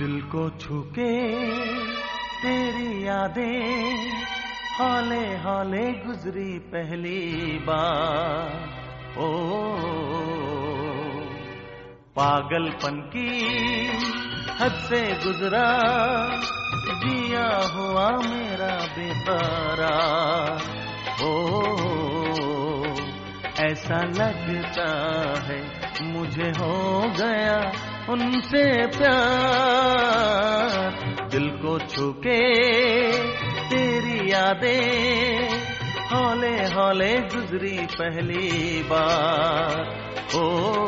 दिल को छूके तेरी यादें हौले हौले गुजरी पहली बार। ओ पागलपन की हद से गुजरा जिया हुआ मेरा बेकरार। ओ ऐसा लगता है मुझे हो गया उनसे प्यार। दिल को छूके तेरी यादें हौले हौले गुजरी पहली बार। ओ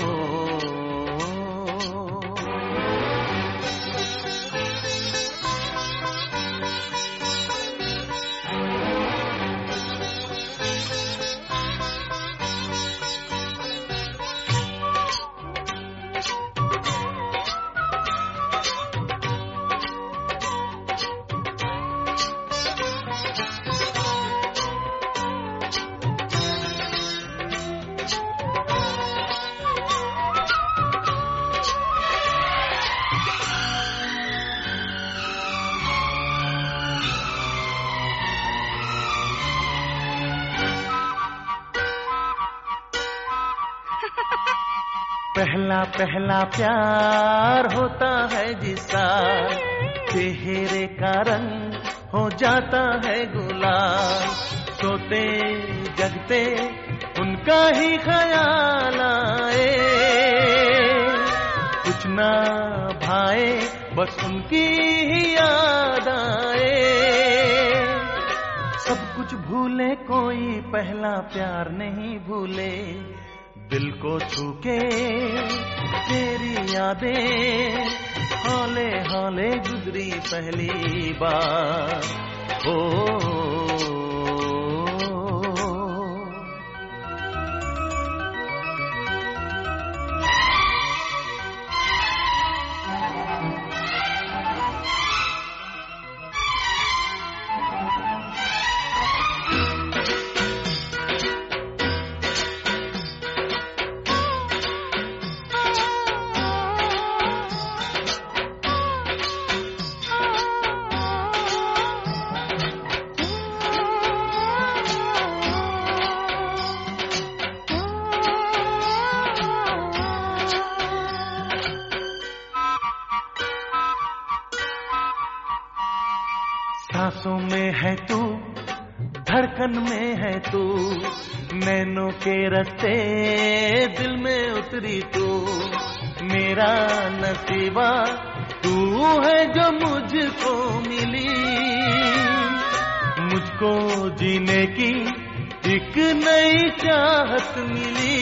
पहला पहला प्यार होता है जिसका चेहरे का रंग हो जाता है गुलाल। सोते जगते उनका ही ख्याल आए, कुछ ना भाए बस उनकी ही याद आए। सब कुछ भूले कोई पहला प्यार नहीं भूले। दिल को छूके तेरी यादें हौले हौले गुजरी पहली बार। ओ सांसों में है तू, धड़कन में है तू, नैनों के रस्ते दिल में उतरी तू। मेरा नसीबा तू है जो मुझको मिली, मुझको जीने की एक नई चाहत मिली।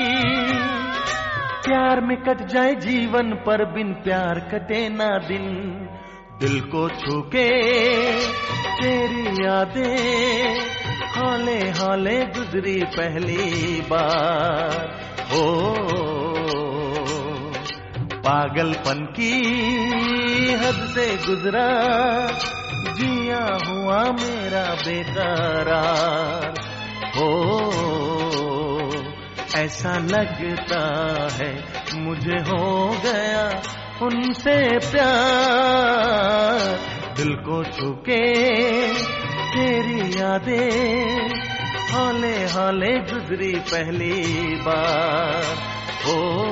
प्यार में कट जाए जीवन पर बिन प्यार कटे ना दिन। दिल को छूके तेरी यादें हौले हौले गुजरी पहली बार। ओ पागलपन की हद से गुजरा जिया हुआ मेरा बेकरार। ओ ऐसा लगता है मुझे हो गया उनसे प्यार। दिल को छूके तेरी यादें हौले हौले गुजरी पहली बार। ओ